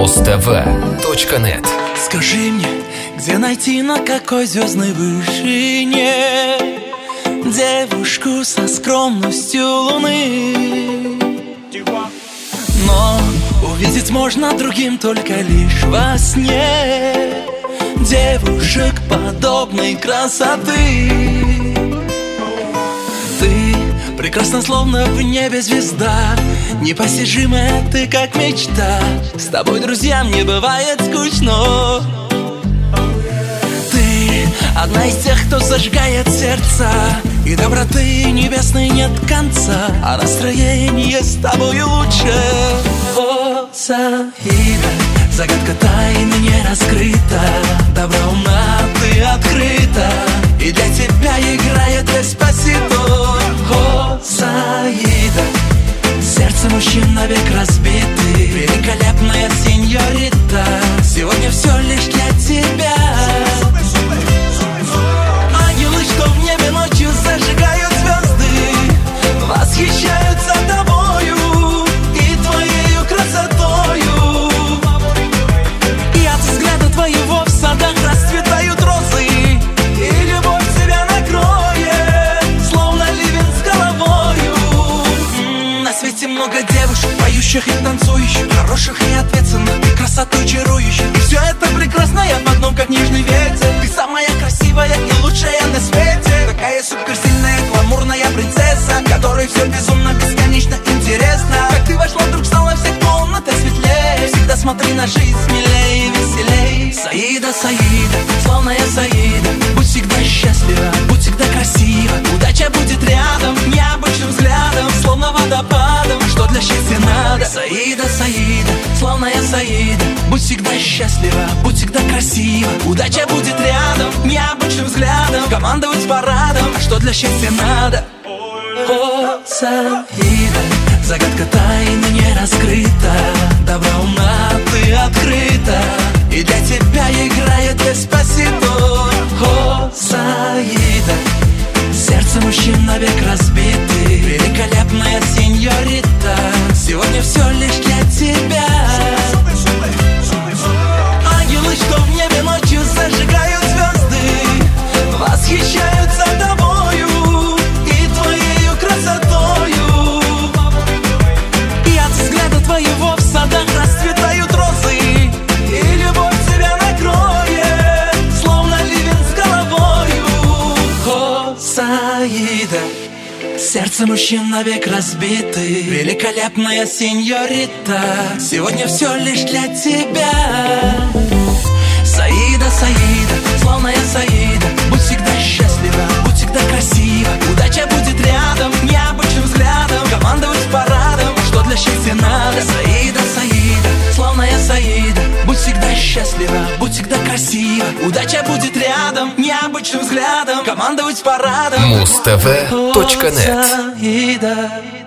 Muz-TV.net. Скажи мне, где найти, на какой звездной вышине девушку со скромностью луны? Но увидеть можно другим только лишь во сне девушек подобной красоты. Ты прекрасна, словно в небе звезда, непостижимая ты, как мечта. С тобой, друзьям, не бывает скучно. Ты одна из тех, кто зажигает сердца, и доброты небесной нет конца, а настроение с тобой лучше. О, Саида, загадка тайны не раскрыта, добра умна ты открыта, и для тебя играет Деспасито. О, Саида, сердце мужчин навек разбиты, великолепная сеньорита, сегодня все лишь для тебя. Ангелы, что в небе ночью зажигают звезды, восхищаются тобою и твоею красотою. И от взгляда твоего в садах расцветают розы, и любовь тебя накроет, словно ливень с головою. На свете много девушек, поющих и танцующих, хороших и ответственных, и красотой чарующих. И все это прекрасно, я в одном, как нежный ветер. Ты самая красивая и лучшая на свете, такая суперсильная, гламурная принцесса, которой все безумно, бесконечно интересно. Как ты вошла, вдруг стала вся комната светлее. Всегда смотри на жизнь смелее и веселей. Саида, Саида, славная Саида, будь всегда счастлива, будь всегда красива. Удача будет рядом, необычным взглядом, словно водопадом, что для счастья надо. Саида, Саида, славная Саида, будь всегда счастлива, будь всегда красива. Удача будет рядом, необычным взглядом, командовать парадом, что для счастья надо. О, Саида, загадка тайны не раскрыта, добра умна ты открыта, и для тебя играет Деспасито. О, Саида, сердце мужчин навек разбиты, великолепная сеньорита, сегодня все лишь для тебя. Ангелы, что в небе ночью зажигают звезды, восхищаются тобою и твоею красотою. И от взгляда твоего в садах расцветают розы, и любовь тебя накроет, словно ливень с головою. О, Саида, сердце мужчин навек разбиты, великолепная сеньорита, сегодня все лишь для тебя. Саида, Саида, славная Саида, будь всегда счастлива, будь всегда красива. Удача будет рядом, необычным взглядом, командовать парадом, что для счастья надо. Саида, Саида, славная Саида, будь всегда счастлива, будь всегда красива. Удача будет рядом, необычным взглядом, командовать парадом. Muz-TV.net.